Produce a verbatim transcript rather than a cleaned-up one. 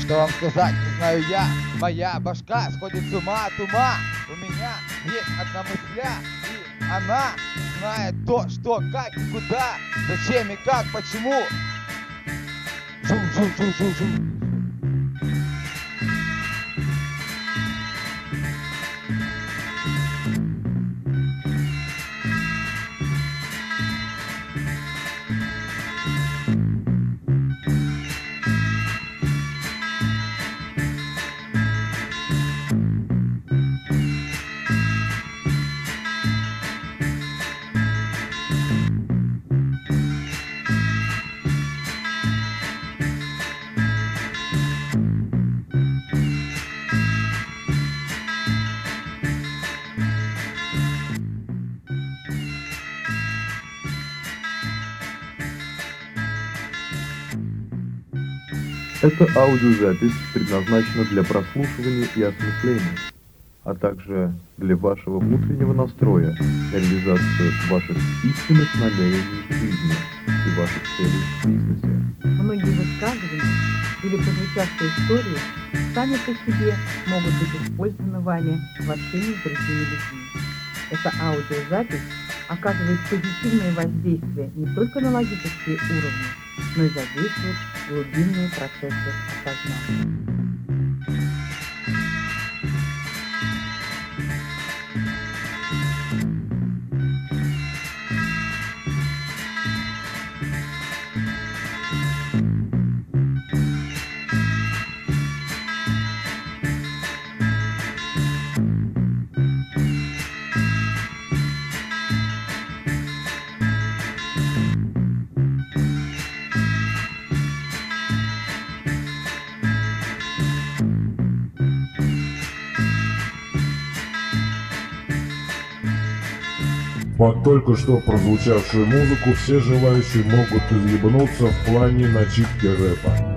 Что вам сказать, не знаю я. Моя башка сходит с ума от ума. У меня есть одна мысля, и она знает то, что, как и куда, зачем и как, почему. Жу-жу-жу-жу-жу. Эта аудиозапись предназначена для прослушивания и осмысления, а также для вашего внутреннего настроя, реализацию ваших истинных намерений в жизни и ваших целей в бизнесе. Многие высказывания или прозвучавшие истории сами по себе могут быть использованы вами в общении с другими людьми. Эта аудиозапись оказывает позитивное воздействие не только на логические уровни, но и задействует глубинные процессы осознания. Под только что прозвучавшую музыку все желающие могут изъебнуться в плане начитки рэпа.